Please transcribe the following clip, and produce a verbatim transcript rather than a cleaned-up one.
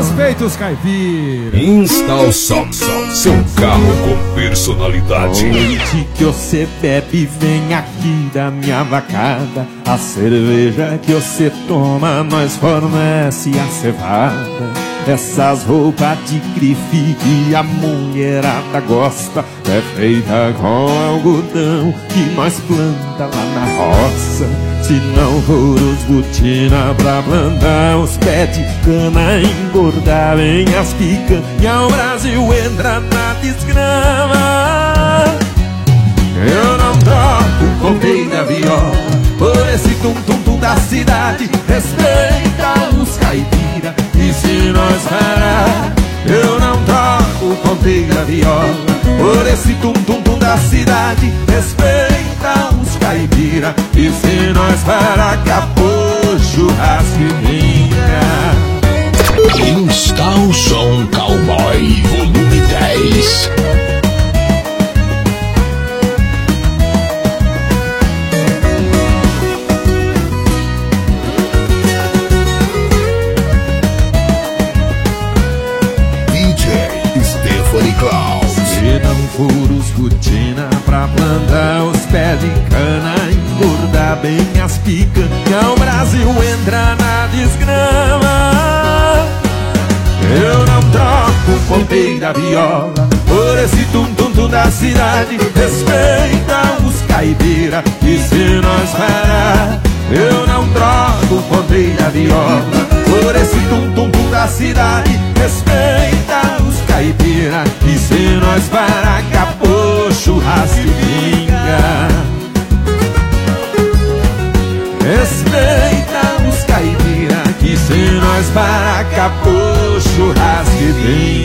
Respeita os caipiras. Instal Samsung, seu carro com personalidade. Noite que você bebe, vem aqui da minha vacada. A cerveja que você toma, nós fornece a cevada. Essas roupas de grife que a mulherada gosta é feita com algodão que nós planta lá na roça. Se não for os botina pra plantar, os pés de cana engordar, vem as picanha, o Brasil entra na desgrama. Eu não troco o ponteio da viola por esse tum-tum-tum da cidade. Respeita os caipira, e se nós parar, eu não troco o ponteio da viola por esse tum-tum-tum da cidade. Respeita os caipira, e se nós parar, acabou churrasco e vinha. Instal o som Cowboy Volume dez. Se não for os botina pra plantar, os pés de cana engordar, bem as picanha, o Brasil entra na desgrama. Eu não troco o ponteio da viola por esse tum-tum-tum da cidade. Respeita os caipira, e se nós parar, eu não troco o ponteio da viola por esse tum-tum-tum da cidade. Respeita os caipira, e se nós parar, acabou churrasco e pinga. Respeita os caipira, que se nós parar, acabou churrasco e pinga.